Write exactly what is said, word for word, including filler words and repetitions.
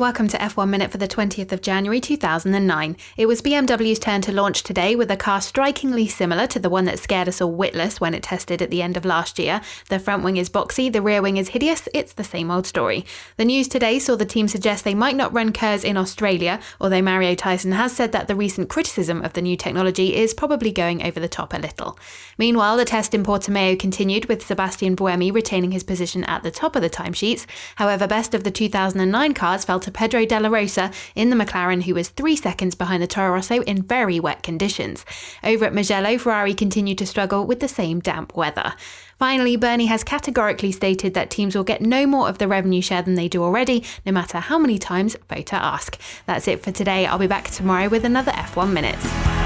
Welcome to F one Minute for the twentieth of January two thousand nine. It was B M W's turn to launch today with a car strikingly similar to the one that scared us all witless when it tested at the end of last year. The front wing is boxy, the rear wing is hideous, it's the same old story. The news today saw the team suggest they might not run KERS in Australia, although Mario Tyson has said that the recent criticism of the new technology is probably going over the top a little. Meanwhile, the test in Portimao continued with Sebastian Buemi retaining his position at the top of the timesheets. However, best of the two thousand nine cars fell to Pedro Della Rosa in the McLaren, who was three seconds behind the Toro Rosso in very wet conditions. Over at Mugello, Ferrari continued to struggle with the same damp weather. Finally, Bernie has categorically stated that teams will get no more of the revenue share than they do already, no matter how many times VOTA ask. That's it for today. I'll be back tomorrow with another F one Minute.